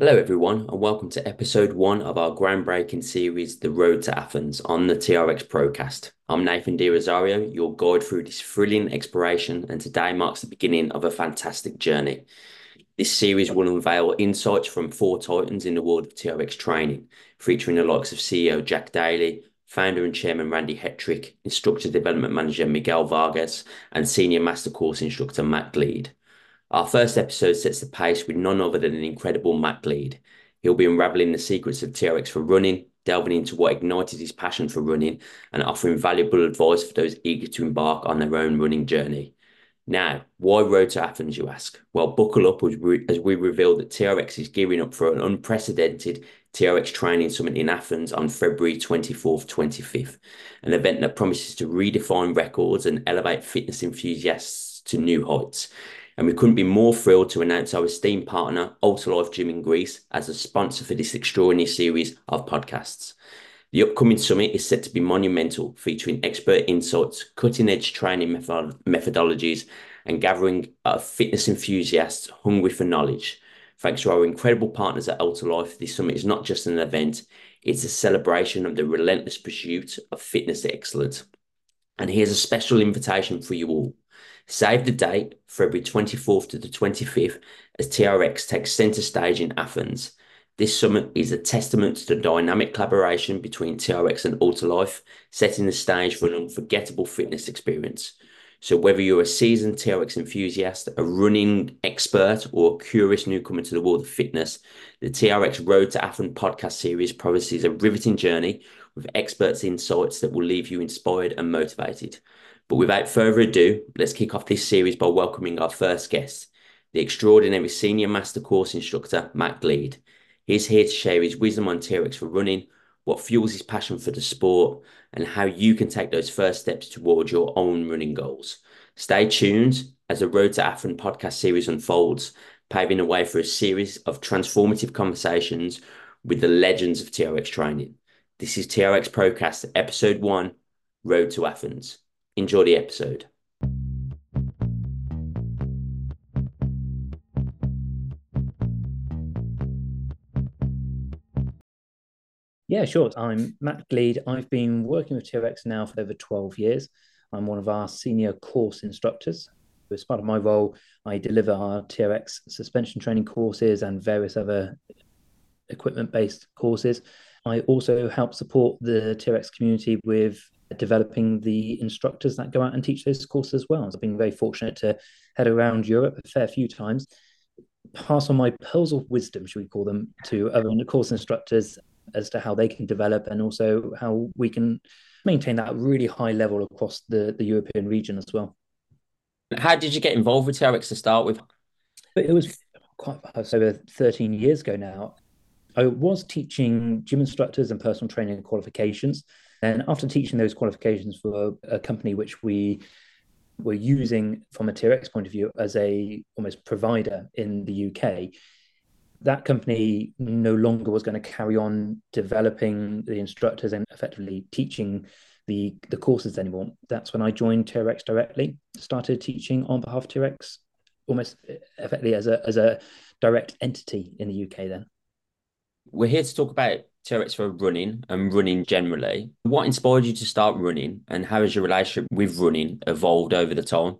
Hello, everyone, and welcome to episode one of our groundbreaking series, The Road to Athens, on the TRX Procast. I'm Nathan Di Rosario, your guide through this thrilling exploration, and today marks the beginning of a fantastic journey. This series will unveil insights from four titans in the world of TRX training, featuring the likes of CEO Jack Daly, founder and chairman Randy Hetrick, instructor development manager Miguel Vargas, and senior master course instructor Matt Gleed. Our first episode sets the pace with none other than an incredible Matt Gleed. He'll be unraveling the secrets of TRX for running, delving into what ignited his passion for running, and offering valuable advice for those eager to embark on their own running journey. Now, why Road to Athens, you ask? Well, buckle up as we reveal that TRX is gearing up for an unprecedented TRX training summit in Athens on February 24th, 25th, an event that promises to redefine records and elevate fitness enthusiasts to new heights. And we couldn't be more thrilled to announce our esteemed partner, Ultralife Gym in Greece, as a sponsor for this extraordinary series of podcasts. The upcoming summit is set to be monumental, featuring expert insights, cutting-edge training methodologies, and gathering fitness enthusiasts hungry for knowledge. Thanks to our incredible partners at Ultralife, this summit is not just an event, it's a celebration of the relentless pursuit of fitness excellence. And here's a special invitation for you all. Save the date, February 24th to the 25th, as TRX takes centre stage in Athens. This summit is a testament to the dynamic collaboration between TRX and Ultralife, setting the stage for an unforgettable fitness experience. So whether you're a seasoned TRX enthusiast, a running expert, or a curious newcomer to the world of fitness, the TRX Road to Athens podcast series promises a riveting journey with experts' insights that will leave you inspired and motivated. But without further ado, let's kick off this series by welcoming our first guest, the extraordinary senior master course instructor, Matt Gleed. He's here to share his wisdom on TRX for running, what fuels his passion for the sport, and how you can take those first steps towards your own running goals. Stay tuned as the Road to Athens podcast series unfolds, paving the way for a series of transformative conversations with the legends of TRX training. This is TRX Procast, episode one, Road to Athens. Enjoy the episode. Yeah, sure. I'm Matt Gleed. I've been working with TRX now for over 12 years. I'm one of our senior course instructors. As part of my role, I deliver our TRX suspension training courses and various other equipment-based courses. I also help support the TRX community with developing the instructors that go out and teach those courses as well. So I've been very fortunate to head around Europe a fair few times, pass on my pearls of wisdom, should we call them, to other course instructors as to how they can develop and also how we can maintain that really high level across the European region as well. How did you get involved with TRX to start with? But it was quite over 13 years ago now. I was teaching gym instructors and personal training qualifications. And after teaching those qualifications for a company which we were using from a TRX point of view as a almost provider in the UK, that company no longer was going to carry on developing the instructors and effectively teaching the courses anymore. That's when I joined TRX directly, started teaching on behalf of TRX almost effectively as a direct entity in the UK then. We're here to talk about TRX for running and running generally. What inspired you to start running, and how has your relationship with running evolved over the time?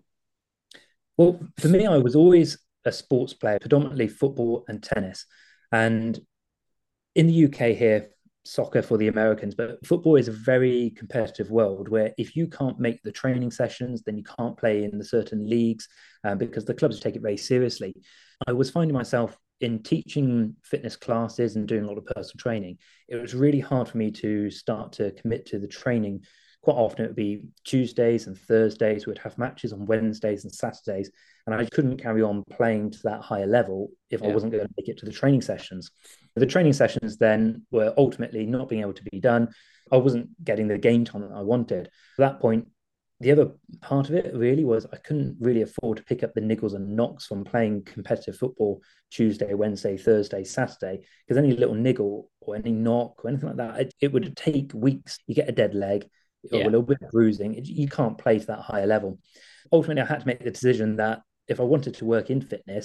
Well, for me, I was always a sports player, predominantly football and tennis. And in the UK here, soccer for the Americans, but football is a very competitive world where if you can't make the training sessions, then you can't play in the certain leagues because the clubs take it very seriously. I was finding myself in teaching fitness classes and doing a lot of personal training. It was really hard for me to start to commit to the training. Quite often it would be Tuesdays and Thursdays. We'd have matches on Wednesdays and Saturdays. And I couldn't carry on playing to that higher level if I wasn't going to make it to the training sessions. The training sessions then were ultimately not being able to be done. I wasn't getting the game time that I wanted. At that point, the other part of it really was I couldn't really afford to pick up the niggles and knocks from playing competitive football Tuesday, Wednesday, Thursday, Saturday, because any little niggle or any knock or anything like that, it would take weeks. You get a dead leg or a little bit of bruising. You can't play to that higher level. Ultimately, I had to make the decision that if I wanted to work in fitness,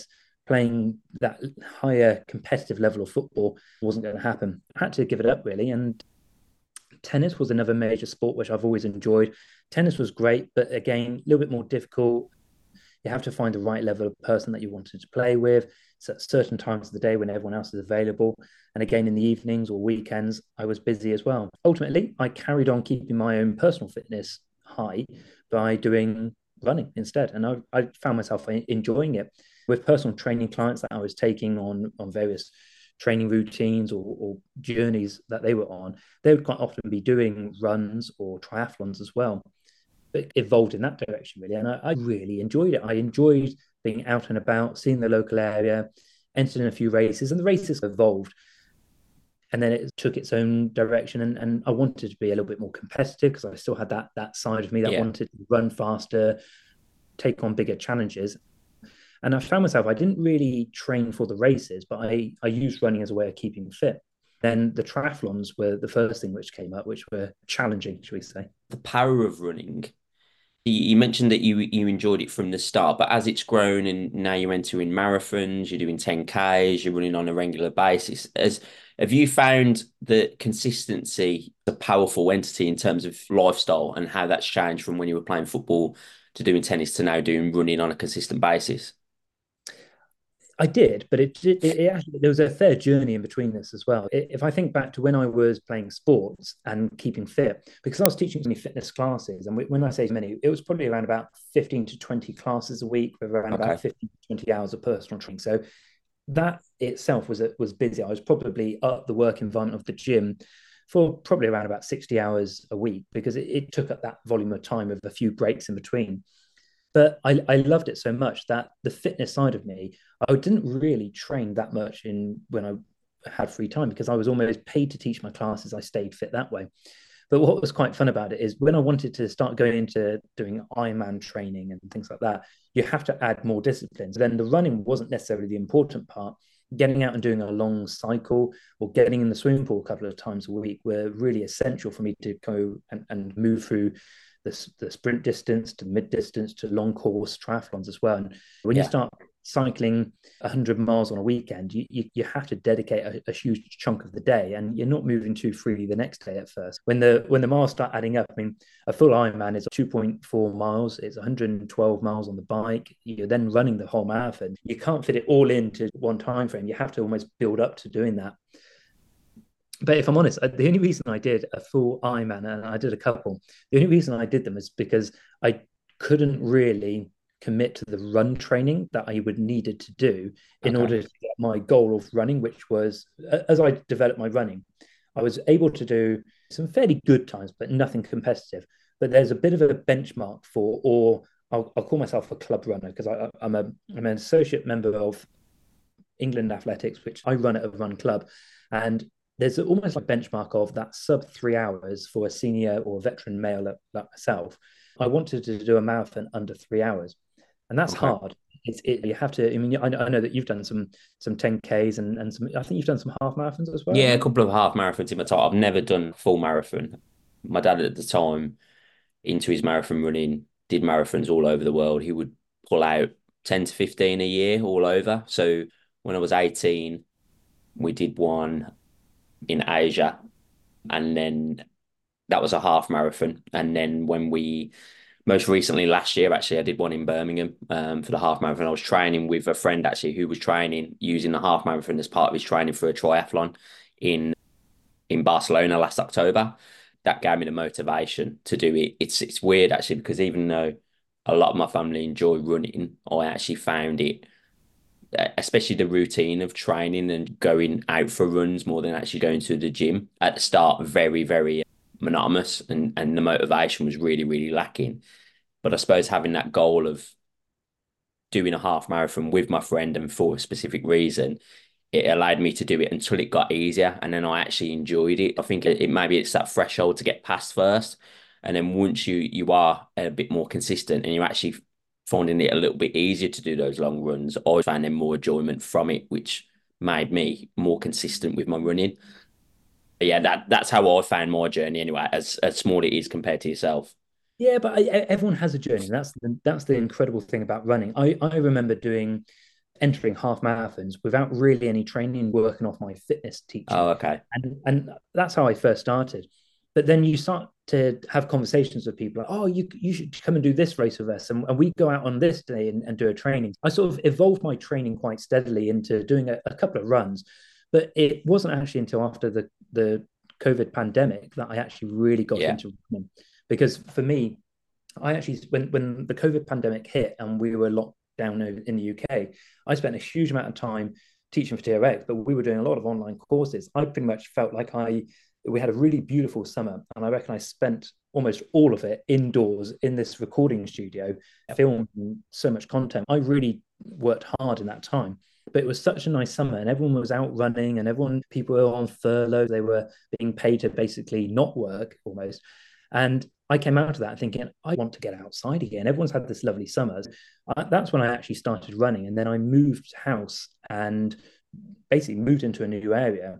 playing that higher competitive level of football wasn't going to happen. I had to give it up really. And tennis was another major sport which I've always enjoyed. Tennis was great, but again, a little bit more difficult. You have to find the right level of person that you wanted to play with. So at certain times of the day when everyone else is available. And again, in the evenings or weekends, I was busy as well. Ultimately, I carried on keeping my own personal fitness high by doing running instead. And I found myself enjoying it with personal training clients that I was taking on various training routines or journeys that they were on. They would quite often be doing runs or triathlons as well. It evolved in that direction really, and I really enjoyed it. I enjoyed being out and about, seeing the local area, entered in a few races, and the races evolved. And then it took its own direction, and I wanted to be a little bit more competitive because I still had that side of me that Yeah. wanted to run faster, take on bigger challenges. And I found myself I didn't really train for the races, but I used running as a way of keeping fit. Then the triathlons were the first thing which came up, which were challenging, should we say? The power of running. You mentioned that you enjoyed it from the start, but as it's grown and now you're entering marathons, you're doing 10Ks, you're running on a regular basis. Have you found that consistency a powerful entity in terms of lifestyle and how that's changed from when you were playing football to doing tennis to now doing running on a consistent basis? I did, but it actually there was a fair journey in between this as well. If I think back to when I was playing sports and keeping fit, because I was teaching many fitness classes, and when I say many, it was probably around about 15 to 20 classes a week with around Okay. about 15 to 20 hours of personal training. So that itself was busy. I was probably up the work environment of the gym for probably around about 60 hours a week because it took up that volume of time with a few breaks in between. But I loved it so much that the fitness side of me, I didn't really train that much in when I had free time because I was almost paid to teach my classes. I stayed fit that way. But what was quite fun about it is when I wanted to start going into doing Ironman training and things like that, you have to add more disciplines. Then the running wasn't necessarily the important part. Getting out and doing a long cycle or getting in the swimming pool a couple of times a week were really essential for me to go and move through the sprint distance to mid distance to long course triathlons as well. And when you Yeah. start cycling 100 miles on a weekend, you have to dedicate a huge chunk of the day, and you're not moving too freely the next day at first. When the miles start adding up, I mean, a full Ironman is 2.4 miles. It's 112 miles on the bike. You're then running the whole marathon. You can't fit it all into one time frame. You have to almost build up to doing that. But if I'm honest, the only reason I did a full Ironman, and I did a couple, the only reason I did them is because I couldn't really commit to the run training that I would needed to do in Okay. order to get my goal of running, which was as I developed my running, I was able to do some fairly good times, but nothing competitive. But there's a bit of a benchmark for, or I'll call myself a club runner because I'm I'm an associate member of England Athletics, which I run at a run club, and there's almost like a benchmark of that sub 3 hours for a senior or veteran male like myself. I wanted to do a marathon under 3 hours, and that's Okay. hard. You have to. I mean, I know that you've done some 10Ks and some. I think you've done some half marathons as well, Yeah, have a you? couple of half marathons in my time. I've never done full marathon. My dad at the time, into his marathon running, did marathons all over the world. He would pull out 10 to 15 a year all over. So when I was 18, we did one in Asia, and then that was a half marathon. And then when we most recently last year, actually, I did one in Birmingham for the half marathon. I was training with a friend actually who was training using the half marathon as part of his training for a triathlon in in Barcelona last October. That gave me the motivation to do it. It's weird actually because even though a lot of my family enjoy running, I actually found it, especially the routine of training and going out for runs more than actually going to the gym at the start, very, very monotonous and the motivation was really, really lacking. But I suppose having that goal of doing a half marathon with my friend and for a specific reason, it allowed me to do it until it got easier. And then I actually enjoyed it. I think it maybe it's that threshold to get past first. And then once you are a bit more consistent and you're actually finding it a little bit easier to do those long runs, I found then more enjoyment from it, which made me more consistent with my running. But yeah, that's how I found my journey anyway, as small it is compared to yourself. Yeah, but everyone has a journey. That's the incredible thing about running. I remember doing entering half marathons without really any training, working off my fitness teaching. Oh, okay. And that's how I first started. But then you start to have conversations with people like, oh, you should come and do this race with us. And we go out on this day and do a training. I sort of evolved my training quite steadily into doing a couple of runs. But it wasn't actually until after the COVID pandemic that I actually really got Yeah. into running. Because for me, I actually, when the COVID pandemic hit and we were locked down in the UK, I spent a huge amount of time teaching for TRX, but we were doing a lot of online courses. I pretty much felt like we had a really beautiful summer, and I reckon I spent almost all of it indoors in this recording studio, filming so much content. I really worked hard in that time. But it was such a nice summer, and everyone was out running, and people were on furlough. They were being paid to basically not work almost. And I came out of that thinking, I want to get outside again. Everyone's had this lovely summer. That's when I actually started running. And then I moved house and basically moved into a new area.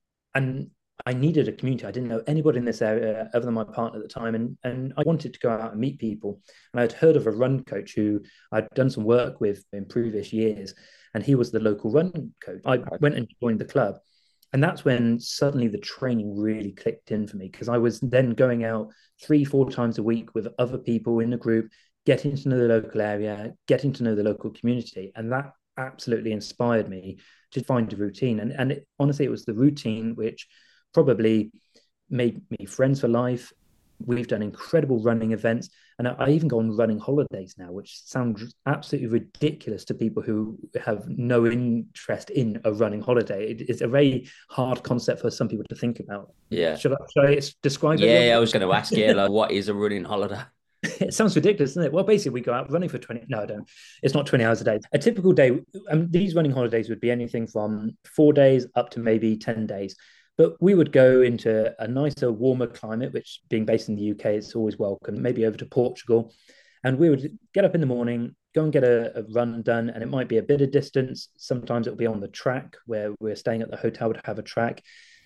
And I needed a community. I didn't know anybody in this area other than my partner at the time. And I wanted to go out and meet people. And I had heard of a run coach who I'd done some work with in previous years. And he was the local run coach. I went and joined the club. And that's when suddenly the training really clicked in for me, because I was then going out 3, 4 times a week with other people in the group, getting to know the local area, getting to know the local community. And that absolutely inspired me to find a routine. And honestly, it was the routine which probably made me friends for life. We've done incredible running events, and I even go on running holidays now, which sounds absolutely ridiculous to people who have no interest in a running holiday. It's a very hard concept for some people to think about. Yeah. Should I describe it a little Yeah, I bit? was going to ask you, like, what is a running holiday? It sounds ridiculous, doesn't it? Well, basically, we go out running for 20. No, I don't. It's not 20 hours a day. A typical day, these running holidays would be anything from 4 days up to maybe 10 days. But we would go into a nicer, warmer climate, which being based in the UK, it's always welcome, maybe over to Portugal. And we would get up in the morning, go and get a run done. And it might be a bit of distance. Sometimes it'll be on the track where we're staying at the hotel would have a track.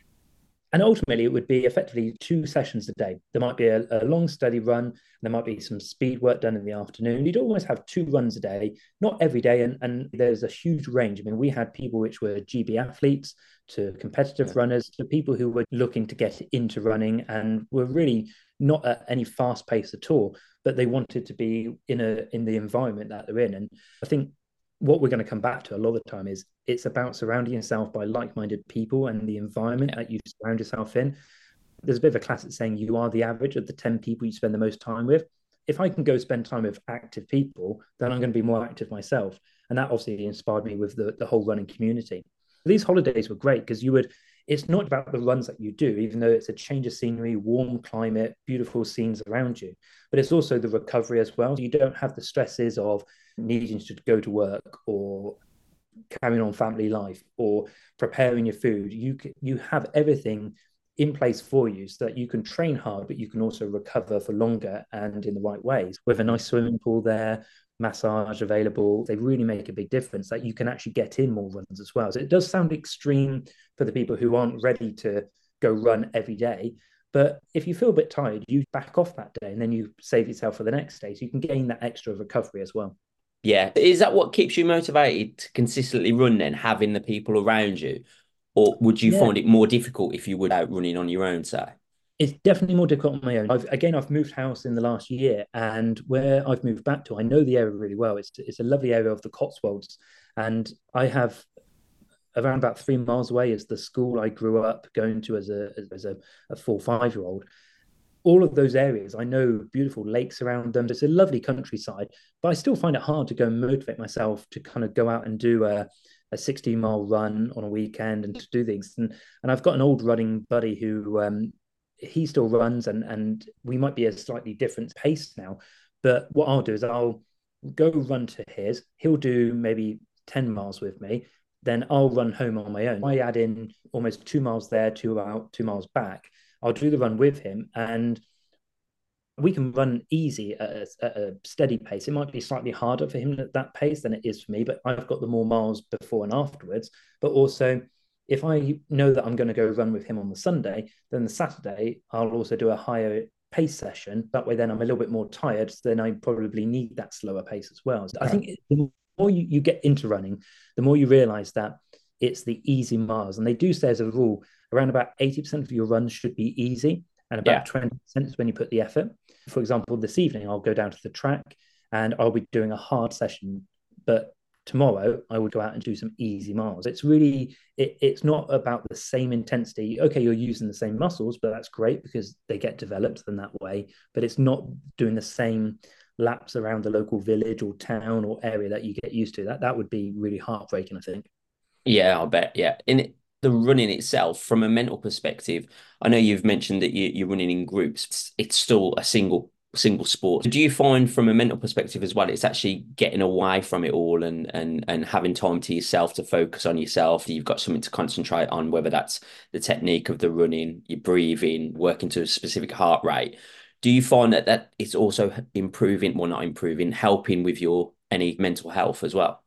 And ultimately, it would be effectively 2 sessions a day. There might be a long, steady run. There might be some speed work done in the afternoon. You'd always have 2 runs a day, not every day. And there's a huge range. I mean, we had people which were GB athletes to competitive runners to people who were looking to get into running and were really not at any fast pace at all, but they wanted to be in the environment that they're in. And I think what we're going to come back to a lot of the time is it's about surrounding yourself by like-minded people and the environment that you surround yourself in. There's a bit of a classic saying, you are the average of the 10 people you spend the most time with. If I can go spend time with active people, then I'm going to be more active myself. And that obviously inspired me with the whole running community. These holidays were great because it's not about the runs that you do, even though it's a change of scenery, warm climate, beautiful scenes around you, but it's also the recovery as well. You don't have the stresses of needing to go to work or carrying on family life or preparing your food. You have everything in place for you so that you can train hard, but you can also recover for longer and in the right ways. With a nice swimming pool there, massage available, they really make a big difference that you can actually get in more runs as well. So it does sound extreme for the people who aren't ready to go run every day. But if you feel a bit tired, you back off that day and then you save yourself for the next day. So you can gain that extra recovery as well. Yeah. Is that what keeps you motivated to consistently run then, having the people around you? Or would you Yeah, find it more difficult if you were out running on your own, say? it's definitely more difficult on my own. I've moved house in the last year, and where I've moved back to, I know the area really well. It's a lovely area of the Cotswolds, and I have around about 3 miles away is the school I grew up going to as a 4, 5 year old. All of those areas, I know beautiful lakes around them. It's a lovely countryside, but I still find it hard to go and motivate myself to kind of go out and do a 60-mile run on a weekend and to do things. And I've got an old running buddy who he still runs and we might be a slightly different pace now. But what I'll do is I'll go run to his. He'll do maybe 10 miles with me. Then I'll run home on my own. I add in almost 2 miles there, 2 out, 2 miles back. I'll do the run with him and we can run easy at a steady pace. It might be slightly harder for him at that pace than it is for me, but I've got the more miles before and afterwards. But also, if I know that I'm going to go run with him on the Sunday, then the Saturday, I'll also do a higher pace session. That way, then I'm a little bit more tired. So then I probably need that slower pace as well. So I think more you get into running, the more you realize that it's the easy miles. And they do say as a rule, around about 80% of your runs should be easy, and Yeah. about 20% is when you put the effort. For example, this evening, I'll go down to the track and I'll be doing a hard session, but tomorrow I will go out and do some easy miles. It's really, it's not about the same intensity. Okay, you're using the same muscles, but that's great because they get developed in that way, but it's not doing the same laps around the local village or town or area that you get used to. That would be really heartbreaking, I think. Yeah, I bet. Yeah. The running itself, from a mental perspective, I know you've mentioned that you're running in groups. It's still a single sport. Do you find from a mental perspective as well, it's actually getting away from it all and having time to yourself to focus on yourself? You've got something to concentrate on, whether that's the technique of the running, your breathing, working to a specific heart rate. Do you find that it's also improving, well, not improving, helping with your any mental health as well?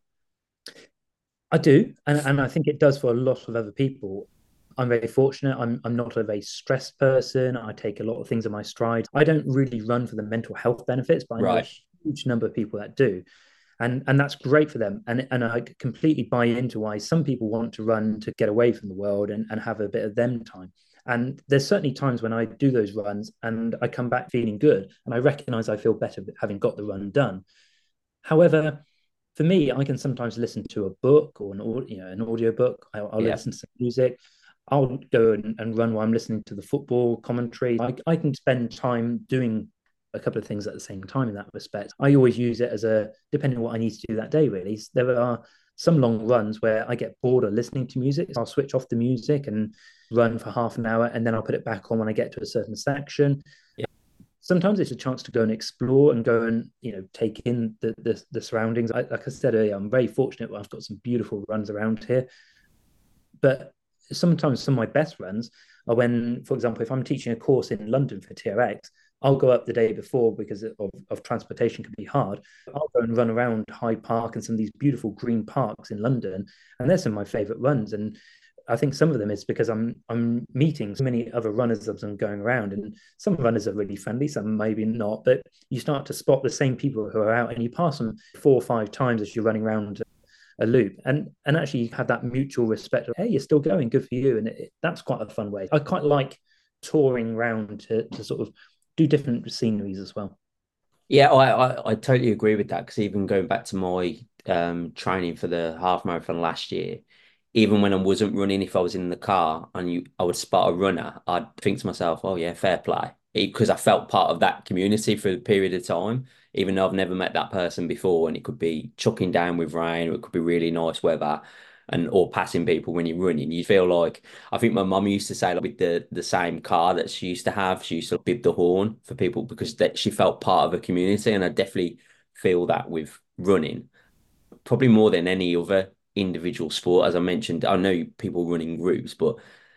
I do, and I think it does for a lot of other people. I'm very fortunate. I'm not a very stressed person. I take a lot of things in my stride. I don't really run for the mental health benefits, but I know a Right. huge number of people that do, and that's great for them. And I completely buy into why some people want to run to get away from the world and have a bit of them time. And there's certainly times when I do those runs and I come back feeling good, and I recognize I feel better having got the run done. However, for me, I can sometimes listen to a book or an audio book. I'll Yeah. listen to some music. I'll go and run while I'm listening to the football commentary. I can spend time doing a couple of things at the same time in that respect. I always use it as a depending on what I need to do that day, really. There are some long runs where I get bored of listening to music. So I'll switch off the music and run for half an hour, and then I'll put it back on when I get to a certain section. Yeah. Sometimes it's a chance to go and explore and go and take in the surroundings. Like I said earlier, I'm very fortunate. I've got some beautiful runs around here, but sometimes some of my best runs are when, for example, if I'm teaching a course in London for TRX, I'll go up the day before because of transportation can be hard. I'll go and run around Hyde Park and some of these beautiful green parks in London, and they're some of my favorite runs. And I think some of them is because I'm meeting so many other runners as I'm going around, and some runners are really friendly, some maybe not, but you start to spot the same people who are out, and you pass them 4 or 5 times as you're running around a loop, and actually you have that mutual respect of, hey, you're still going, good for you, and that's quite a fun way. I quite like touring around to sort of do different sceneries as well. Yeah, I totally agree with that because even going back to my training for the half marathon last year, even when I wasn't running, if I was in the car and I would spot a runner, I'd think to myself, "Oh yeah, fair play," because I felt part of that community for a period of time, even though I've never met that person before, and it could be chucking down with rain, or it could be really nice weather, and or passing people when you're running. You feel like I think my mum used to say like, with the same car that she used to have, she used to bib the horn for people because that she felt part of a community, and I definitely feel that with running, probably more than any other individual sport. As I mentioned, I know people run in groups, but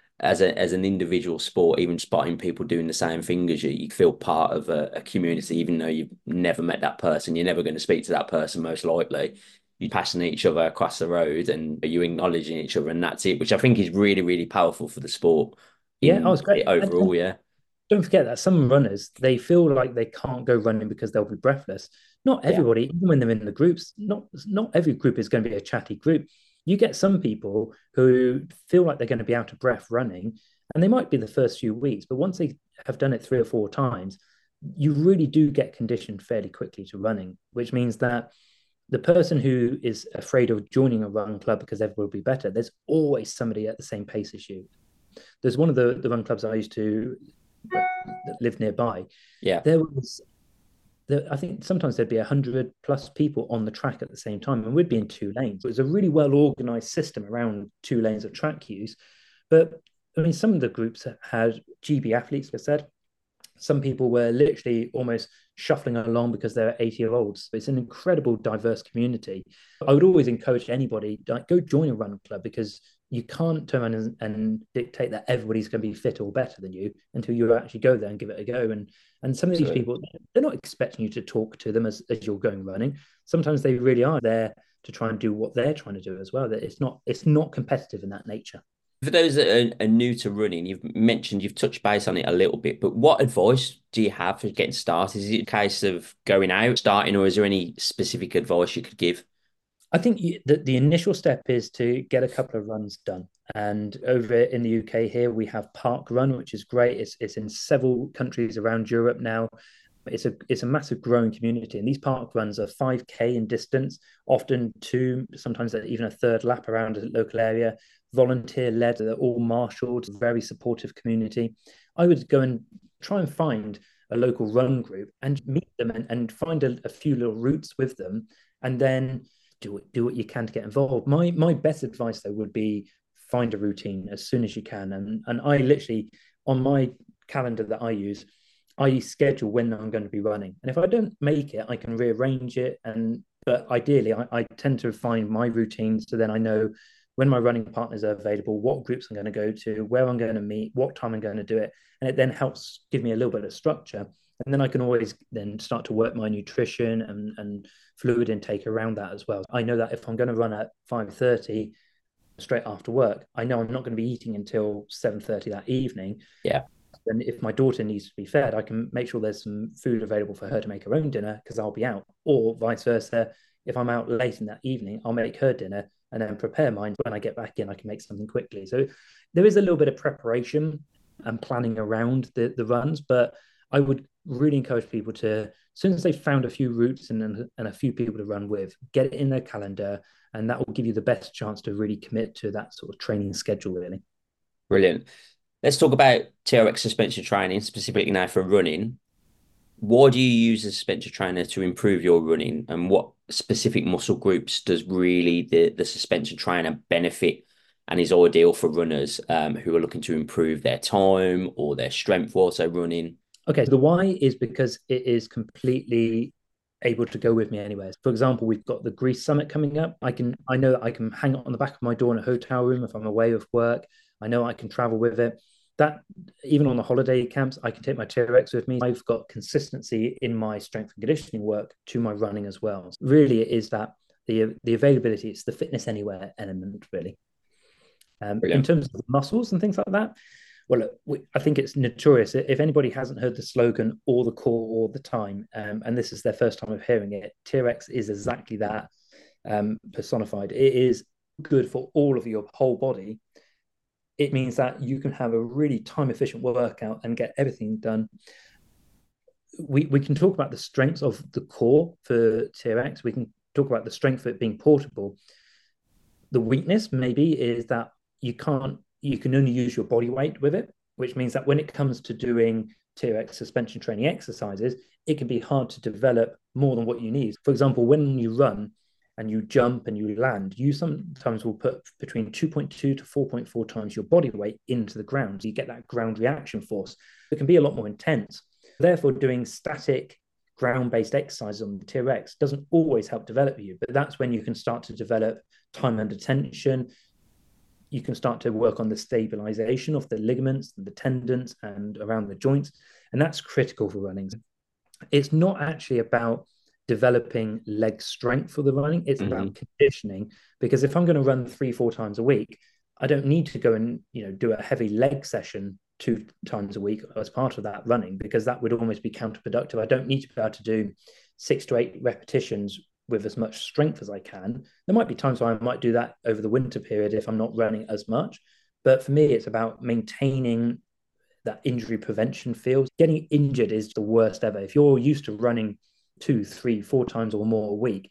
as an individual sport, even spotting people doing the same thing as you feel part of a community, even though you've never met that person, you're never going to speak to that person most likely. You're passing each other across the road and you acknowledging each other, and that's it, which I think is really, really powerful for the sport Yeah, oh, in it's great. overall. Yeah. Don't forget that some runners they feel like they can't go running because they'll be breathless. Not Yeah. everybody, even when they're in the groups, not every group is going to be a chatty group. You get some people who feel like they're going to be out of breath running, and they might be the first few weeks, but once they have done it 3 or 4 times, you really do get conditioned fairly quickly to running, which means that the person who is afraid of joining a run club because everyone will be better, there's always somebody at the same pace as you. There's one of the run clubs I used to that lived nearby. Yeah. There was I think sometimes there'd be 100 plus people on the track at the same time, and we'd be in 2 lanes. It was a really well organized system around 2 lanes of track use. But I mean, some of the groups had GB athletes, like I said. Some people were literally almost shuffling along because they're 80-year-olds. It's an incredible diverse community. I would always encourage anybody, like, go join a run club because you can't turn around and dictate that everybody's going to be fit or better than you until you actually go there and give it a go. And some of these Absolutely. people, they're not expecting you to talk to them as you're going running. Sometimes they really are there to try and do what they're trying to do as well. That it's not competitive in that nature. For those that are new to running, you've mentioned you've touched base on it a little bit, but what advice do you have for getting started? Is it a case of going out, starting, or is there any specific advice you could give? I think the initial step is to get a couple of runs done. And over in the UK here, we have Park Run, which is great. It's in several countries around Europe now. It's a massive growing community, and these park runs are 5K in distance, often two, sometimes even a third lap around a local area. Volunteer led, they're all marshaled, very supportive community. I would go and try and find a local run group and meet them and find a few little routes with them, and then do what you can to get involved. My best advice though would be find a routine as soon as you can, and I literally on my calendar that I schedule when I'm going to be running. And if I don't make it, I can rearrange it. But ideally, I tend to find my routines so then I know when my running partners are available, what groups I'm going to go to, where I'm going to meet, what time I'm going to do it. And it then helps give me a little bit of structure. And then I can always then start to work my nutrition and fluid intake around that as well. I know that if I'm going to run at 5:30 straight after work, I know I'm not going to be eating until 7:30 that evening. Yeah. And if my daughter needs to be fed, I can make sure there's some food available for her to make her own dinner because I'll be out. Or vice versa, if I'm out late in that evening, I'll make her dinner and then prepare mine. When I get back in, I can make something quickly. So there is a little bit of preparation and planning around the runs, but I would really encourage people to, as soon as they've found a few routes and a few people to run with, get it in their calendar, and that will give you the best chance to really commit to that sort of training schedule, really. Brilliant. Let's talk about TRX suspension training, specifically now for running. What do you use as a suspension trainer to improve your running, and what specific muscle groups does really the suspension trainer benefit and is ideal for runners who are looking to improve their time or their strength whilst they're running? Okay, the why is because it is completely able to go with me anywhere. For example, we've got the Greece Summit coming up. I know that I can hang it on the back of my door in a hotel room if I'm away with work. I know I can travel with it. That even on the holiday camps, I can take my TRX with me. I've got consistency in my strength and conditioning work to my running as well. Really, it is that the availability, it's the fitness anywhere element, really. In Brilliant. terms of muscles and things like that, well, look, I think it's notorious. If anybody hasn't heard the slogan "all the core, all the time," and this is their first time of hearing it, TRX is exactly that personified. It is good for all of your whole body. It means that you can have a really time efficient workout and get everything done. We can talk about the strengths of the core for TRX. We can talk about the strength of it being portable. The weakness maybe is that you can only use your body weight with it, which means that when it comes to doing TRX suspension training exercises, it can be hard to develop more than what you need. For example, when you run and you jump and you land, you sometimes will put between 2.2 to 4.4 times your body weight into the ground. So you get that ground reaction force. It can be a lot more intense. Therefore, doing static ground-based exercises on the TRX doesn't always help develop you, but that's when you can start to develop time under tension. You can start to work on the stabilization of the ligaments and the tendons and around the joints. And that's critical for running. It's not actually about developing leg strength for the running. It's about conditioning, because if I'm going to run 3-4 times a week, I don't need to go and do a heavy leg session 2 times a week as part of that running, because that would almost be counterproductive. I don't need to be able to do 6 to 8 repetitions with as much strength as I can. There might be times where I might do that over the winter period if I'm not running as much. But for me, it's about maintaining that injury prevention field. Getting injured is the worst ever. If you're used to running 2, 3, 4 times or more a week,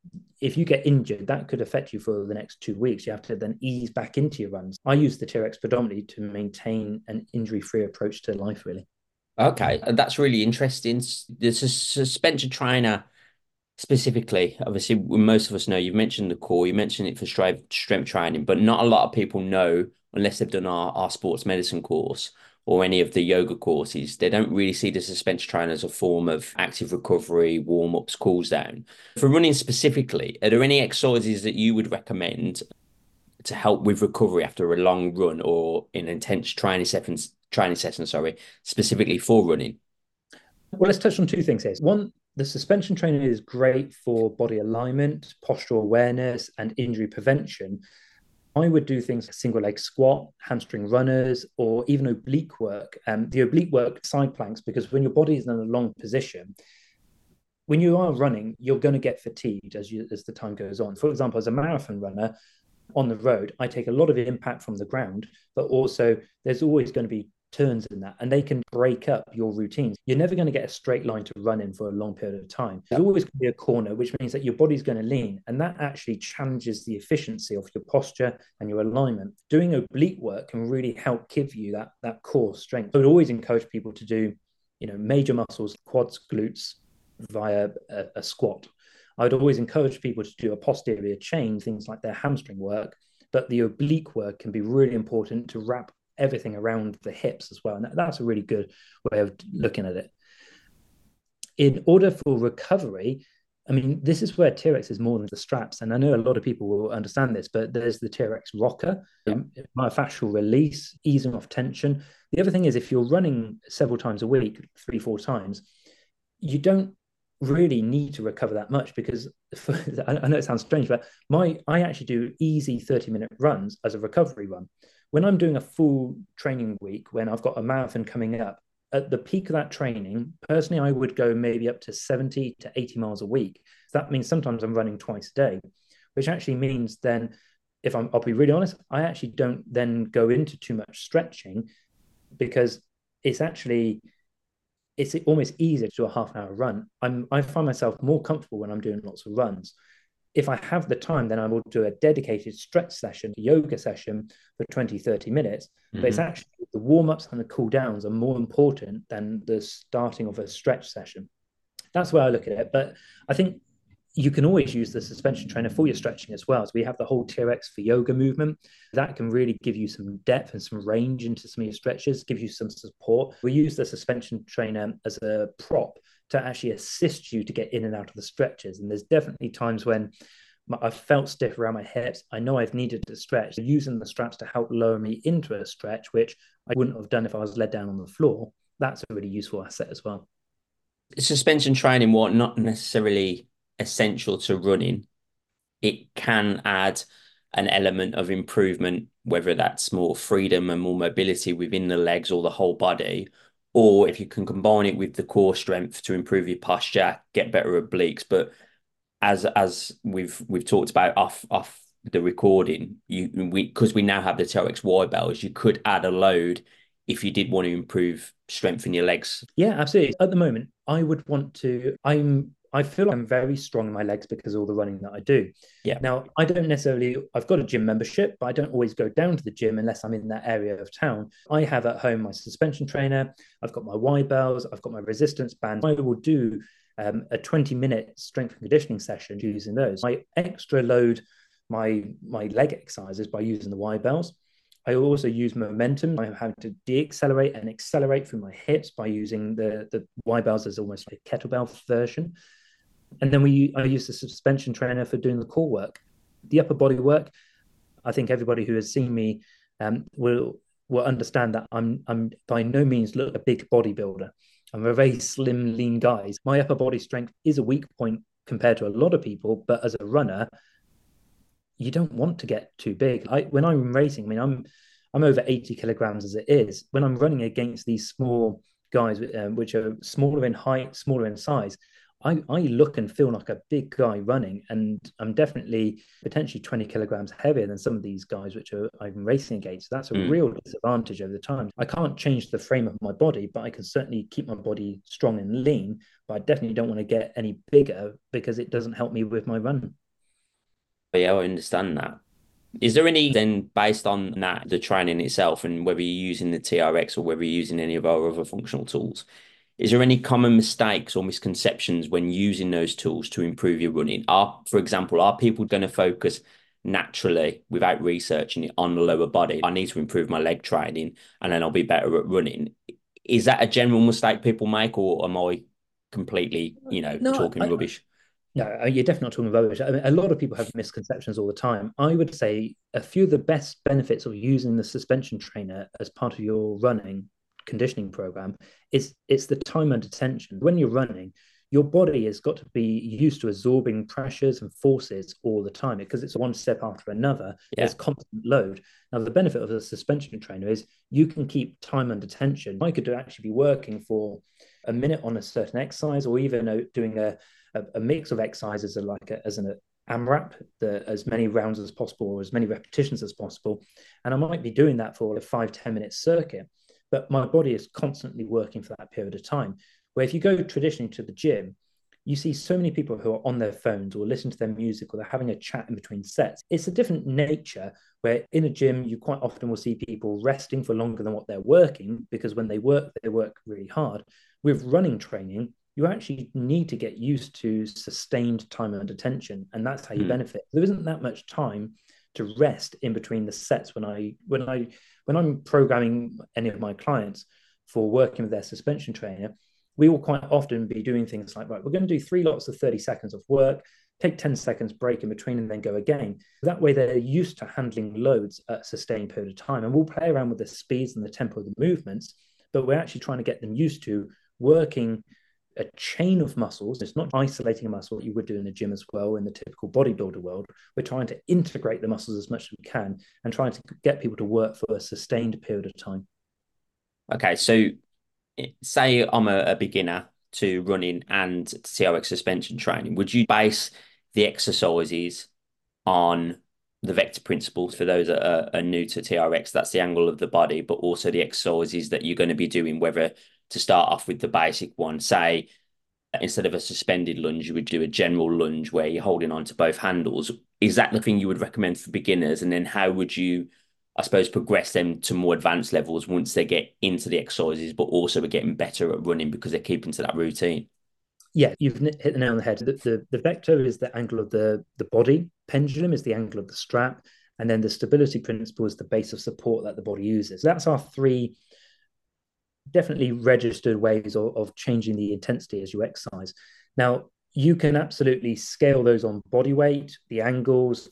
if you get injured, that could affect you for the next 2 weeks. You have to then ease back into your runs. I use the TRX predominantly to maintain an injury-free approach to life, really. Okay, that's really interesting. There's a suspension trainer specifically. Obviously, most of us know, you've mentioned the core, you mentioned it for strength training, but not a lot of people know, unless they've done our sports medicine course or any of the yoga courses. They don't really see the suspension trainer as a form of active recovery, warm-ups, cools down. For running specifically, are there any exercises that you would recommend to help with recovery after a long run or an intense training session, specifically for running? Well, let's touch on 2 things here. One, the suspension training is great for body alignment, postural awareness, and injury prevention. I would do things like single leg squat, hamstring runners, or even oblique work. The oblique work, side planks, because when your body is in a long position, when you are running, you're going to get fatigued as the time goes on. For example, as a marathon runner on the road, I take a lot of impact from the ground, but also there's always going to be turns in that, and they can break up your routines. You're never going to get a straight line to run in for a long period of time. There's always going to be a corner, which means that your body's going to lean, and that actually challenges the efficiency of your posture and your alignment. Doing oblique work can really help give you that core strength. I would always encourage people to do, major muscles, quads, glutes, via a squat. I would always encourage people to do a posterior chain, things like their hamstring work, but the oblique work can be really important to wrap everything around the hips as well. And that's a really good way of looking at it. In order for recovery, I mean, this is where TRX is more than the straps. And I know a lot of people will understand this, but there's the TRX rocker, myofascial release, easing off tension. The other thing is, if you're running several times a week, 3-4 times, you don't really need to recover that much, because I know it sounds strange, but I actually do easy 30-minute runs as a recovery run. When I'm doing a full training week, when I've got a marathon coming up, at the peak of that training, personally, I would go maybe up to 70 to 80 miles a week. So that means sometimes I'm running twice a day, which actually means then, I'll be really honest, I actually don't then go into too much stretching, because it's almost easier to do a half-an-hour run. I find myself more comfortable when I'm doing lots of runs. If I have the time, then I will do a dedicated stretch session, yoga session for 20, 30 minutes. Mm-hmm. But it's actually the warm-ups and the cool-downs are more important than the starting of a stretch session. That's where I look at it. But I think you can always use the suspension trainer for your stretching as well. So we have the whole TRX for yoga movement. That can really give you some depth and some range into some of your stretches, give you some support. We use the suspension trainer as a prop to actually assist you to get in and out of the stretches. And there's definitely times when I've felt stiff around my hips. I know I've needed to stretch. So using the straps to help lower me into a stretch, which I wouldn't have done if I was led down on the floor, that's a really useful asset as well. Suspension training, what not necessarily essential to running, it can add an element of improvement, whether that's more freedom and more mobility within the legs or the whole body, or if you can combine it with the core strength to improve your posture, get better obliques. But as we've talked about off the recording, because we now have the TRX wide bells, you could add a load if you did want to improve strength in your legs. Yeah, absolutely. At the moment, I would want to. I feel like I'm very strong in my legs because of all the running that I do. Yeah. Now, I've got a gym membership, but I don't always go down to the gym unless I'm in that area of town. I have at home my suspension trainer. I've got my Y bells. I've got my resistance band. I will do a 20-minute strength and conditioning session using those. I extra load my leg exercises by using the Y bells. I also use momentum. I have to de-accelerate and accelerate through my hips by using the Y bells as almost like a kettlebell version. And then I use the suspension trainer for doing the core work. The upper body work, I think everybody who has seen me will understand that I'm by no means look a big bodybuilder. I'm a very slim, lean guy. My upper body strength is a weak point compared to a lot of people, but as a runner, you don't want to get too big. When I'm racing, I mean, I'm over 80 kilograms as it is. When I'm running against these small guys, which are smaller in height, smaller in size, I look and feel like a big guy running, and I'm definitely potentially 20 kilograms heavier than some of these guys which I'm racing against. So that's a real disadvantage over the time. I can't change the frame of my body, but I can certainly keep my body strong and lean, but I definitely don't want to get any bigger because it doesn't help me with my run. But yeah, I understand that. Is there any then, based on that, the training itself, and whether you're using the TRX or whether you're using any of our other functional tools, is there any common mistakes or misconceptions when using those tools to improve your running? For example, are people going to focus naturally without researching it on the lower body? I need to improve my leg training and then I'll be better at running. Is that a general mistake people make, or am I completely, talking rubbish? No, you're definitely not talking rubbish. I mean, a lot of people have misconceptions all the time. I would say a few of the best benefits of using the suspension trainer as part of your running conditioning program is it's the time under tension. When you're running, your body has got to be used to absorbing pressures and forces all the time because it's one step after another. Yeah. There's constant load. Now, the benefit of the suspension trainer is you can keep time under tension. I could actually be working for a minute on a certain exercise, or even doing a mix of exercises are like as an AMRAP, as many rounds as possible or as many repetitions as possible. And I might be doing that for a 5-10 minute circuit, but my body is constantly working for that period of time. Where if you go traditionally to the gym, you see so many people who are on their phones or listen to their music or they're having a chat in between sets. It's a different nature where in a gym, you quite often will see people resting for longer than what they're working, because when they work really hard. With running training, you actually need to get used to sustained time under tension, and that's how you benefit. There isn't that much time to rest in between the sets when I'm programming any of my clients for working with their suspension trainer. We will quite often be doing things like, right, we're going to do 3 lots of 30 seconds of work, take 10 seconds break in between, and then go again. That way they're used to handling loads at a sustained period of time. And we'll play around with the speeds and the tempo of the movements, but we're actually trying to get them used to working a chain of muscles. It's not isolating a muscle, what you would do in the gym as well, in the typical bodybuilder world. We're trying to integrate the muscles as much as we can and trying to get people to work for a sustained period of time. Okay, so say I'm a beginner to running and TRX suspension training, would you base the exercises on the vector principles for those that are new to TRX? That's the angle of the body, but also the exercises that you're going to be doing, whether to start off with the basic one, say, instead of a suspended lunge, you would do a general lunge where you're holding on to both handles. Is that the thing you would recommend for beginners? And then how would you, I suppose, progress them to more advanced levels once they get into the exercises, but also are getting better at running because they're keeping to that routine? Yeah, you've hit the nail on the head. The vector is the angle of the body, pendulum is the angle of the strap, and then the stability principle is the base of support that the body uses. That's our 3 definitely registered ways of changing the intensity as you exercise. Now, you can absolutely scale those on body weight, the angles,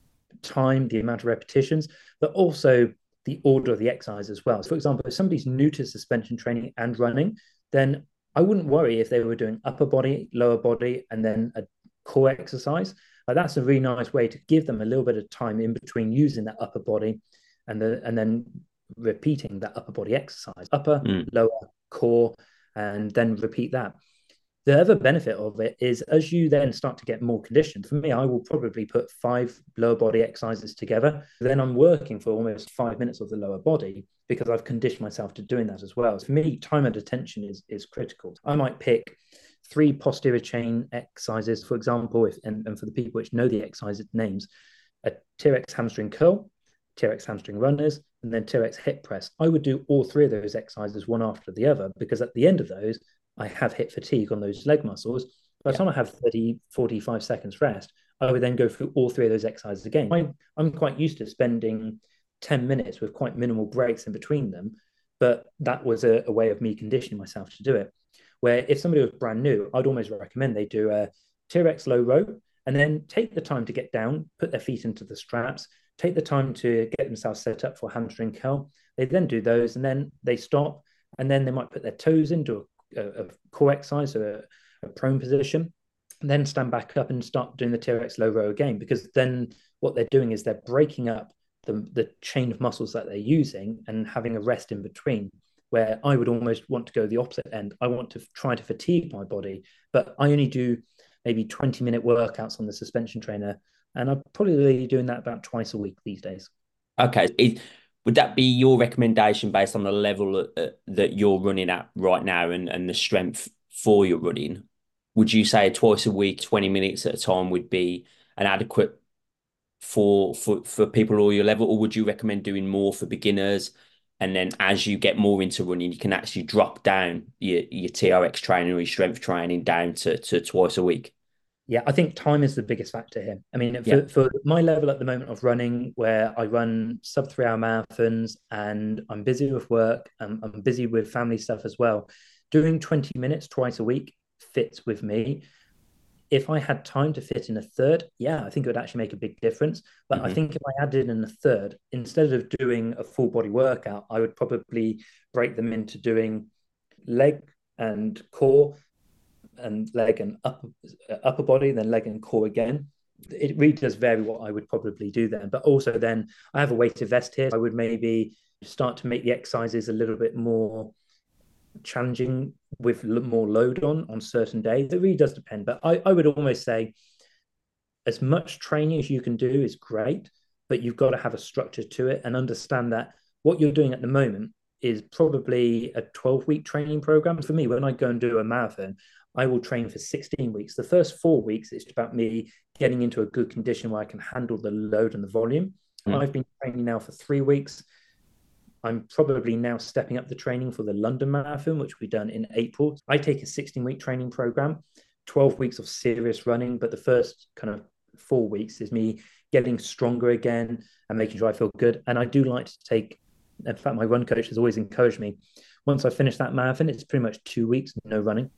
time, the amount of repetitions, but also the order of the exercise as well. So, for example, if somebody's new to suspension training and running, then I wouldn't worry if they were doing upper body, lower body, and then a core exercise. That's a really nice way to give them a little bit of time in between using that upper body and then repeating that upper body exercise, upper, lower, core, and then repeat that. The other benefit of it is as you then start to get more conditioned, for me, I will probably put 5 lower body exercises together. Then I'm working for almost 5 minutes of the lower body because I've conditioned myself to doing that as well. So for me, time under tension is critical. I might pick 3 posterior chain exercises, for example, and for the people which know the exercise names, a TRX hamstring curl, TRX hamstring runners, and then TRX hip press. I would do all 3 of those exercises one after the other, because at the end of those, I have hip fatigue on those leg muscles. By the time I have 30, 45 seconds rest, I would then go through all 3 of those exercises again. I'm quite used to spending 10 minutes with quite minimal breaks in between them, but that was a way of me conditioning myself to do it. Where if somebody was brand new, I'd almost recommend they do a TRX low row and then take the time to get down, put their feet into the straps, take the time to get themselves set up for hamstring curl. They then do those and then they stop, and then they might put their toes into a core exercise, so a prone position, and then stand back up and start doing the TRX low row again, because then what they're doing is they're breaking up the chain of muscles that they're using and having a rest in between, where I would almost want to go the opposite end. I want to try to fatigue my body, but I only do maybe 20-minute workouts on the suspension trainer, and I'm probably doing that about twice a week these days. Okay. Would that be your recommendation based on the level that you're running at right now and the strength for your running? Would you say twice a week, 20 minutes at a time would be an adequate for people all your level, or would you recommend doing more for beginners? And then as you get more into running, you can actually drop down your TRX training or your strength training down to twice a week. Yeah, I think time is the biggest factor here. I mean, Yeah. for my level at the moment of running, where I run sub 3 hour marathons and I'm busy with work, I'm busy with family stuff as well, doing 20 minutes twice a week fits with me. If I had time to fit in a third, yeah, I think it would actually make a big difference. But I think if I added in a third, instead of doing a full body workout, I would probably break them into doing leg and core and leg and upper body, then leg and core again. It really does vary what I would probably do then. But also then I have a weighted vest here. I would maybe start to make the exercises a little bit more challenging with more load on certain days. It really does depend. But I would almost say as much training as you can do is great, but you've got to have a structure to it and understand that what you're doing at the moment is probably a 12-week training program. For me, when I go and do a marathon, I will train for 16 weeks. The first 4 weeks, it's about me getting into a good condition where I can handle the load and the volume. Mm. I've been training now for 3 weeks. I'm probably now stepping up the training for the London Marathon, which will be done in April. I take a 16-week training program, 12 weeks of serious running, but the first kind of 4 weeks is me getting stronger again and making sure I feel good. And I do like to take, in fact, my run coach has always encouraged me. Once I finish that marathon, it's pretty much 2 weeks, no running.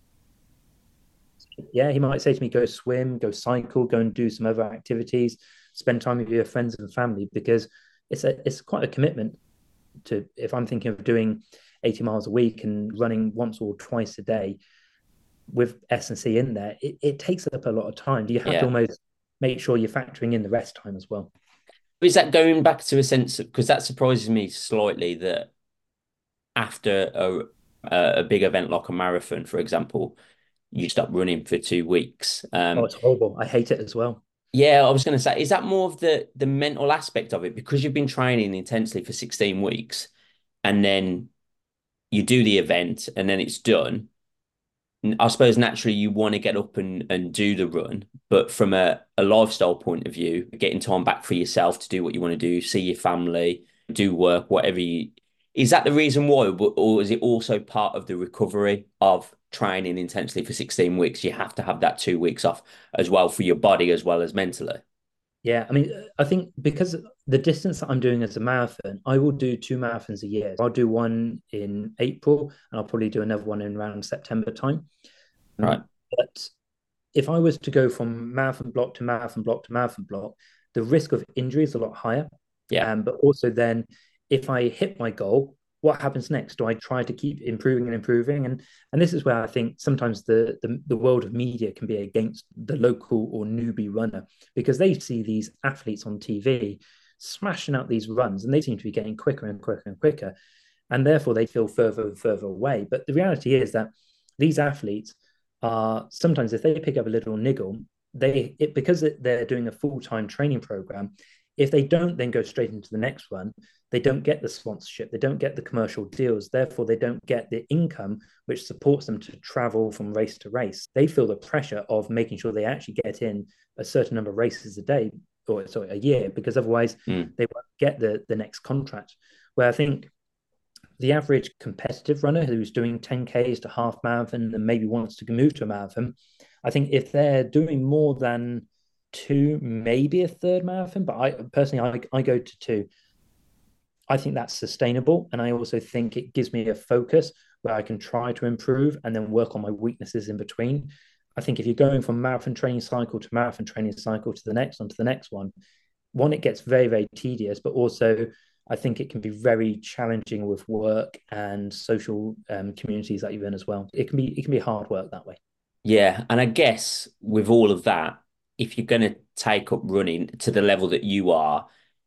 Yeah, he might say to me, go swim, go cycle, go and do some other activities, spend time with your friends and family, because it's quite a commitment to, if I'm thinking of doing 80 miles a week and running once or twice a day with S&C in there, it takes up a lot of time. Do you have to Yeah. almost make sure you're factoring in the rest time as well? Is that going back to a sense of, because that surprises me slightly that after a big event like a marathon, for example, you stop running for 2 weeks. Oh, it's horrible. I hate it as well. Yeah, I was going to say, is that more of the mental aspect of it because you've been training intensely for 16 weeks and then you do the event and then it's done? I suppose naturally you want to get up and do the run, but from a lifestyle point of view, getting time back for yourself to do what you want to do, see your family, do work, whatever you, is that the reason why, or is it also part of the recovery of training intensely for 16 weeks? You have to have that 2 weeks off as well for your body as well as mentally. Yeah, I mean, I think because the distance that I'm doing as a marathon, I will do 2 marathons a year. I'll do one in April and I'll probably do another one in around September time. Right. But if I was to go from marathon block to marathon block to marathon block, the risk of injury is a lot higher. Yeah. But also then, if I hit my goal, what happens next? Do I try to keep improving and improving? And this is where I think sometimes the world of media can be against the local or newbie runner, because they see these athletes on TV smashing out these runs and they seem to be getting quicker and quicker and quicker. And therefore they feel further and further away. But the reality is that these athletes are sometimes, if they pick up a little niggle, because they're doing a full-time training program, if they don't then go straight into the next one, they don't get the sponsorship, they don't get the commercial deals, therefore they don't get the income which supports them to travel from race to race. They feel the pressure of making sure they actually get in a certain number of races a day, or sorry, a year, because otherwise they won't get the next contract. Where I think the average competitive runner who's doing 10Ks to half marathon and maybe wants to move to a marathon, I think if they're doing more than two, maybe a third marathon, but I personally, I go to two. I think that's sustainable. And I also think it gives me a focus where I can try to improve and then work on my weaknesses in between. I think if you're going from marathon training cycle to marathon training cycle to the next one to the next one, it gets very, very tedious, but also I think it can be very challenging with work and social communities that you're in as well. It can be hard work that way. Yeah. And I guess with all of that, if you're going to take up running to the level that you are,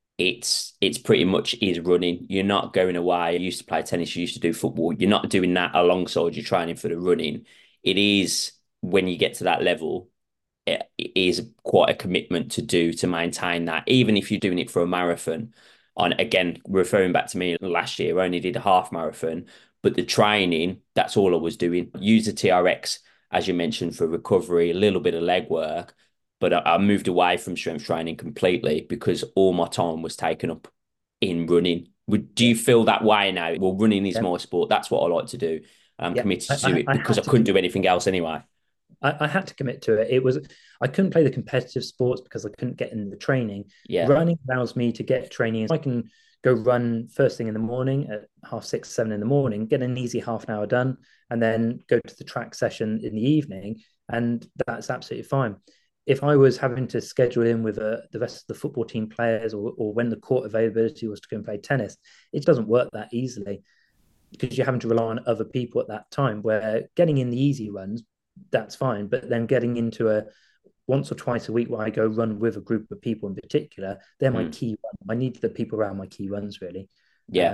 it's pretty much is running. You're not going away. You used to play tennis, you used to do football. You're not doing that alongside your training for the running. It is when you get to that level, it is quite a commitment to do to maintain that, even if you're doing it for a marathon. On again, referring back to me last year, I only did a half marathon, but the training, that's all I was doing. Use the TRX, as you mentioned, for recovery, a little bit of leg work, but I moved away from strength training completely because all my time was taken up in running. Do Yeah. you feel that way now? Well, running is Yeah. my sport. That's what I like to do. I'm Yeah. committed I, to do I, it I because I had to couldn't do anything else anyway. I had to commit to it. I couldn't play the competitive sports because I couldn't get in the training. Yeah. Running allows me to get training. I can go run first thing in the morning at 6:30, 7 in the morning, get an easy half an hour done, and then go to the track session in the evening, and that's absolutely fine. If I was having to schedule in with the rest of the football team players, or when the court availability was to go and play tennis, it doesn't work that easily because you're having to rely on other people at that time. Where getting in the easy runs, that's fine, but then getting into a once or twice a week where I go run with a group of people in particular, they're my Mm. key run. I need the people around my key runs really. Yeah.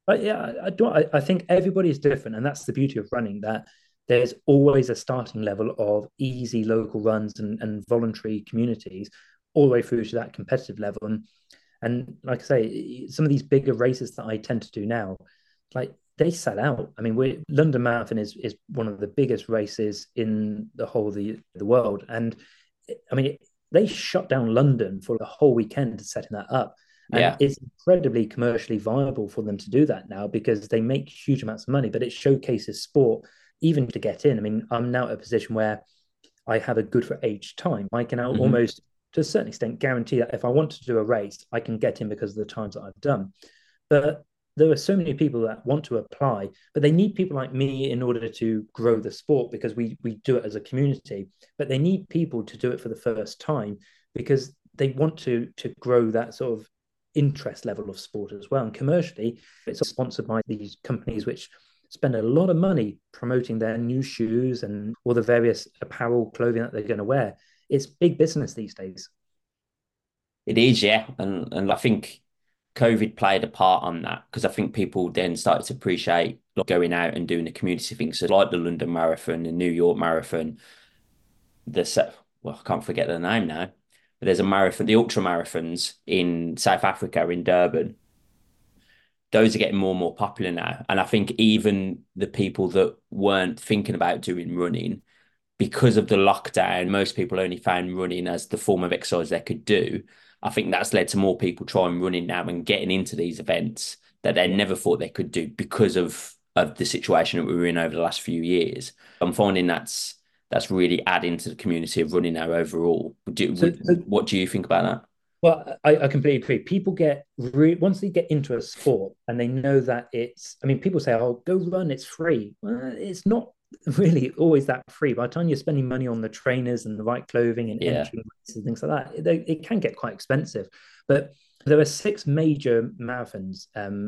Yeah, I don't. I think everybody is different, and that's the beauty of running. That there's always a starting level of easy local runs and voluntary communities, all the way through to that competitive level. And like I say, some of these bigger races that I tend to do now, like they sell out. I mean, we London Marathon is one of the biggest races in the whole of the world, and I mean, they shut down London for the whole weekend setting that up. And Yeah. it's incredibly commercially viable for them to do that now because they make huge amounts of money, but it showcases sport even to get in. I mean, I'm now at a position where I have a good for age time. I can now Hmm. almost, to a certain extent, guarantee that if I want to do a race, I can get in because of the times that I've done. But there are so many people that want to apply, but they need people like me in order to grow the sport because we do it as a community. But they need people to do it for the first time because they want to grow that sort of interest level of sport as well. And commercially, it's sponsored by these companies which spend a lot of money promoting their new shoes and all the various apparel clothing that they're going to wear. It's big business these days. It is, yeah, and I think COVID played a part on that because I think people then started to appreciate like, going out and doing the community things, so like the London Marathon, the New York Marathon, well, I can't forget the name now, but there's a marathon, the ultra marathons in South Africa in Durban. Those are getting more and more popular now, and I think even the people that weren't thinking about doing running because of the lockdown, most people only found running as the form of exercise they could do. I think that's led to more people trying running now and getting into these events that they Yeah. never thought they could do because of the situation that we were in over the last few years. I'm finding that's really adding to the community of running now overall. So What do you think about that? well, I completely agree. People once they get into a sport and they know that I mean, people say, oh, go run, it's free. Well, it's not really always that free. By the time you're spending money on the trainers and the right clothing and Yeah. entry races and things like that, it can get quite expensive. But there are six major marathons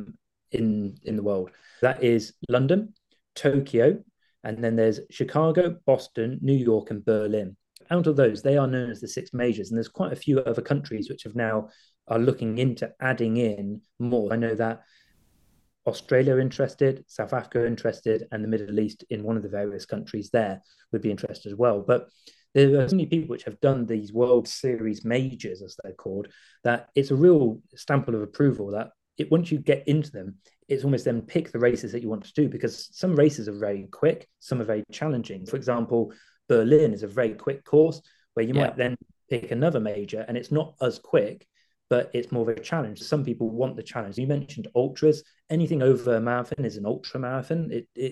in the world. That is London, Tokyo, and then there's Chicago, Boston, New York, and Berlin. Out of those, they are known as the six majors, and there's quite a few other countries which have now are looking into adding in more. I know that Australia are interested, South Africa are interested, and the Middle East in one of the various countries there would be interested as well. But there are so many people which have done these World Series majors, as they're called, that it's a real stamp of approval that once you get into them, it's almost then pick the races that you want to do because some races are very quick, some are very challenging. For example, Berlin is a very quick course where you Yeah. might then pick another major and it's not as quick, but it's more of a challenge. Some people want the challenge. You mentioned ultras. Anything over a marathon is an ultra marathon.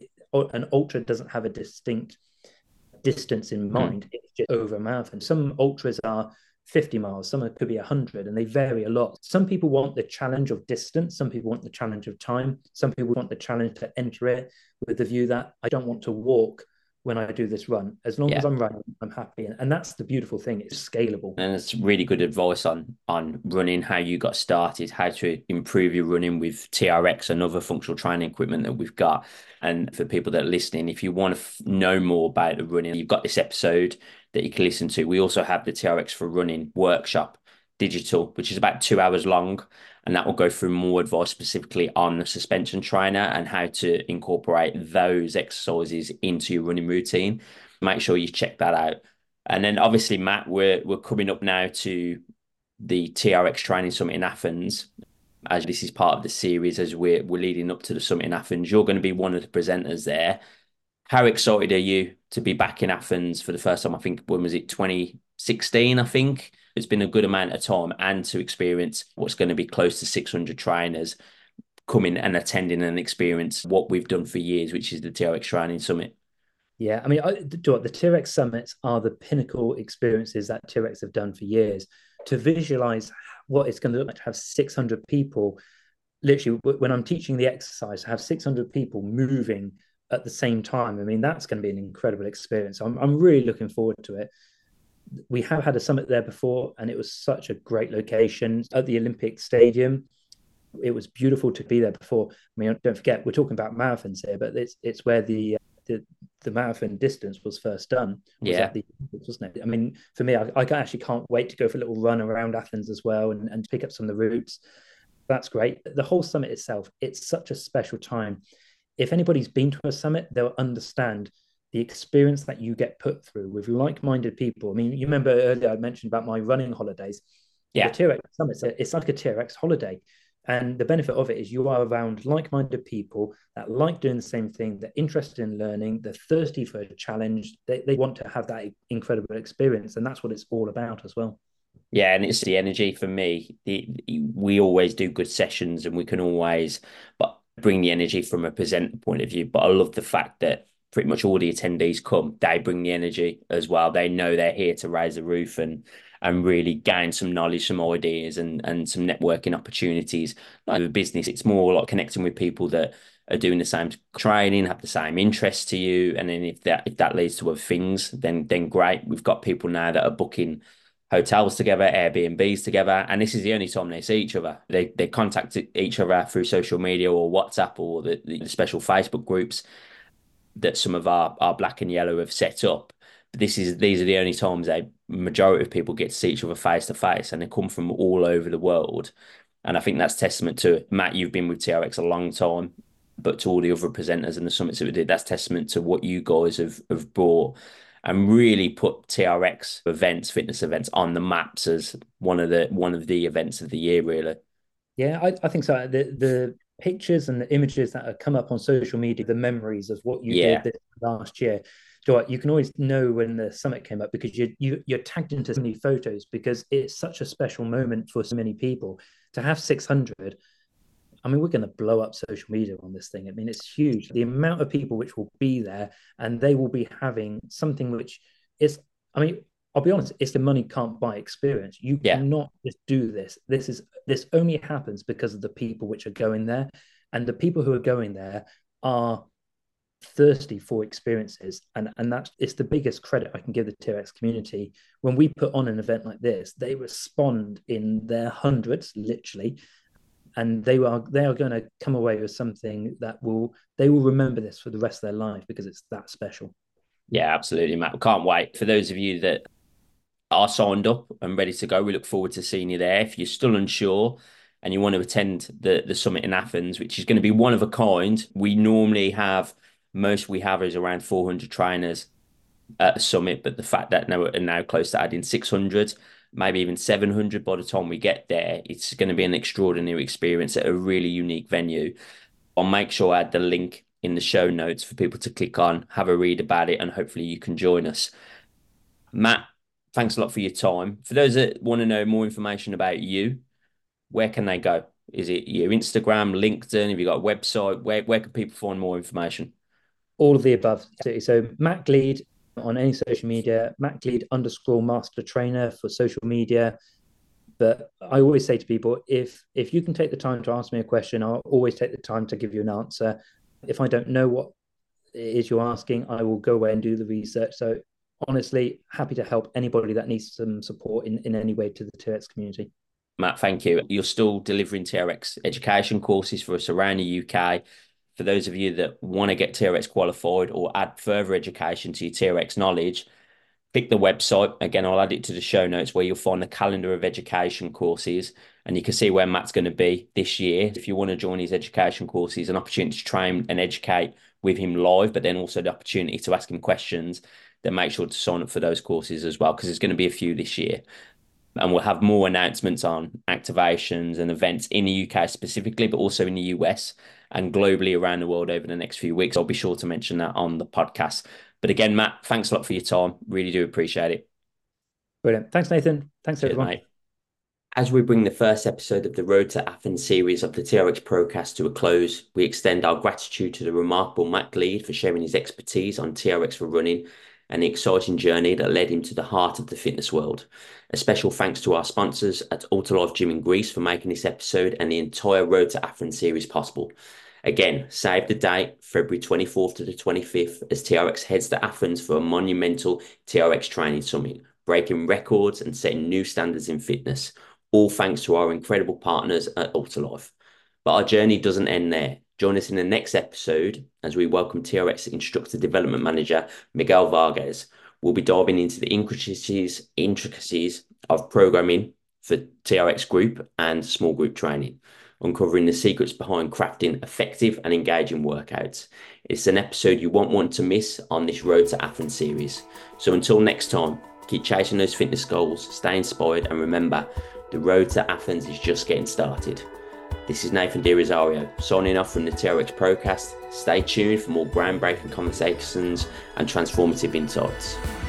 An ultra doesn't have a distinct distance in Mm. mind. It's just over a marathon. Some ultras are 50 miles, some could be 100, and they vary a lot. Some people want the challenge of distance, some people want the challenge of time, some people want the challenge to enter it with the view that I don't want to walk when I do this run. As long as Yeah. I'm running, I'm happy. And that's the beautiful thing, it's scalable. And it's really good advice on running, how you got started, how to improve your running with TRX and other functional training equipment that we've got. And for people that are listening, if you want to know more about the running, you've got this episode that you can listen to. We also have the TRX for Running workshop digital, which is about 2 hours long. And that will go through more advice specifically on the suspension trainer and how to incorporate those exercises into your running routine. Make sure you check that out. And then obviously, Matt, we're coming up now to the TRX Training Summit in Athens. As this is part of the series, as we're leading up to the summit in Athens, you're going to be one of the presenters there. How excited are you to be back in Athens for the first time? I think when was it 2016? I think it's been a good amount of time, and to experience what's going to be close to 600 trainers coming and attending and experience what we've done for years, which is the TRX Training Summit. Yeah, I mean, the T-Rex summits are the pinnacle experiences that T-Rex have done for years. To visualize what it's going to look like to have 600 people, literally, when I'm teaching the exercise, to have 600 people moving at the same time, I mean, that's going to be an incredible experience. I'm really looking forward to it. We have had a summit there before, and it was such a great location at the Olympic Stadium. It was beautiful to be there before. I mean, don't forget, we're talking about marathons here, but it's where the marathon distance was first done was at Yeah. the Olympics, wasn't it? I mean, for me, I actually can't wait to go for a little run around Athens as well and pick up some of the routes. That's great. The whole summit itself, it's such a special time. If anybody's been to a summit, they'll understand the experience that you get put through with like-minded people. I mean, you remember earlier I mentioned about my running holidays. The Yeah. TRX Summit, it's like a TRX holiday. And the benefit of it is you are around like-minded people that like doing the same thing. They're interested in learning. They're thirsty for a challenge. They want to have that incredible experience. And that's what it's all about as well. Yeah, and it's the energy for me. We always do good sessions and we can always but bring the energy from a presenter point of view. But I love the fact that pretty much all the attendees come, they bring the energy as well. They know they're here to raise the roof and really gain some knowledge, some ideas and some networking opportunities. Like with business, it's more like connecting with people that are doing the same training, have the same interests to you. And then if that leads to other things, then great. We've got people now that are booking hotels together, Airbnbs together, and this is the only time they see each other. They contact each other through social media or WhatsApp or the special Facebook groups that some of our black and yellow have set up. But these are the only times a majority of people get to see each other face to face, and they come from all over the world. And I think that's testament to Matt. You've been with TRX a long time, but to all the other presenters and the summits that we did, that's testament to what you guys have brought and really put TRX events, fitness events on the maps as one of the events of the year, really. Yeah, I think so. The pictures and the images that have come up on social media, the memories of what you did Yeah, this last year. So you can always know when the summit came up because you're tagged into so many photos because it's such a special moment for so many people to have 600. I mean, we're going to blow up social media on this thing. I mean, it's huge. The amount of people which will be there and they will be having something which is, I mean, I'll be honest, it's the money can't buy experience. You yeah. cannot just do this. This only happens because of the people which are going there. And the people who are going there are thirsty for experiences. And that's it's the biggest credit I can give the TRX community. When we put on an event like this, they respond in their hundreds, literally, and they are going to come away with something that they will remember this for the rest of their life because it's that special. Yeah, absolutely, Matt. We can't wait. For those of you that are signed up and ready to go, we look forward to seeing you there. If you're still unsure and you want to attend the summit in Athens, which is going to be one of a kind, we normally have most we have is around 400 trainers at a summit, but the fact that now we're now close to adding 600, maybe even 700 by the time we get there, it's going to be an extraordinary experience at a really unique venue. I'll make sure I add the link in the show notes for people to click on, have a read about it, and hopefully you can join us. Matt, thanks a lot for your time. For those that want to know more information about you, where can they go? Is it your Instagram, LinkedIn? Have you got a website? Where can people find more information? All of the above. So Matt Gleed on any social media, Matt Gleed underscore master trainer for social media. But I always say to people, if you can take the time to ask me a question, I'll always take the time to give you an answer. If I don't know what it is you're asking, I will go away and do the research. So honestly, happy to help anybody that needs some support in any way to the TRX community. Matt, thank you. You're still delivering TRX education courses for us around the UK. For those of you that want to get TRX qualified or add further education to your TRX knowledge, pick the website. Again, I'll add it to the show notes where you'll find the calendar of education courses and you can see where Matt's going to be this year. If you want to join his education courses, an opportunity to train and educate with him live, but then also the opportunity to ask him questions, then make sure to sign up for those courses as well, because there's going to be a few this year. And we'll have more announcements on activations and events in the UK specifically, but also in the US and globally around the world over the next few weeks. I'll be sure to mention that on the podcast. But again, Matt, thanks a lot for your time. Really do appreciate it. Brilliant. Thanks, Nathan. Thanks, Cheers, everyone. mate. As we bring the first episode of the Road to Athens series of the TRX Procast to a close, we extend our gratitude to the remarkable Matt Gleed for sharing his expertise on TRX for running and the exciting journey that led him to the heart of the fitness world. A special thanks to our sponsors at Ultralife Gym in Greece for making this episode and the entire Road to Athens series possible. Again, save the date, February 24th to the 25th, as TRX heads to Athens for a monumental TRX training summit, breaking records and setting new standards in fitness, all thanks to our incredible partners at Ultralife. But our journey doesn't end there. Join us in the next episode as we welcome TRX Instructor Development Manager Miguel Vargas. We'll be diving into the intricacies of programming for TRX group and small group training. uncovering the secrets behind crafting effective and engaging workouts. It's an episode you won't want to miss on this Road to Athens series. So until next time, keep chasing those fitness goals, stay inspired, and remember, the road to Athens is just getting started. This is Nathan De Rosario, signing off from the TRX Procast. Stay tuned for more groundbreaking conversations and transformative insights.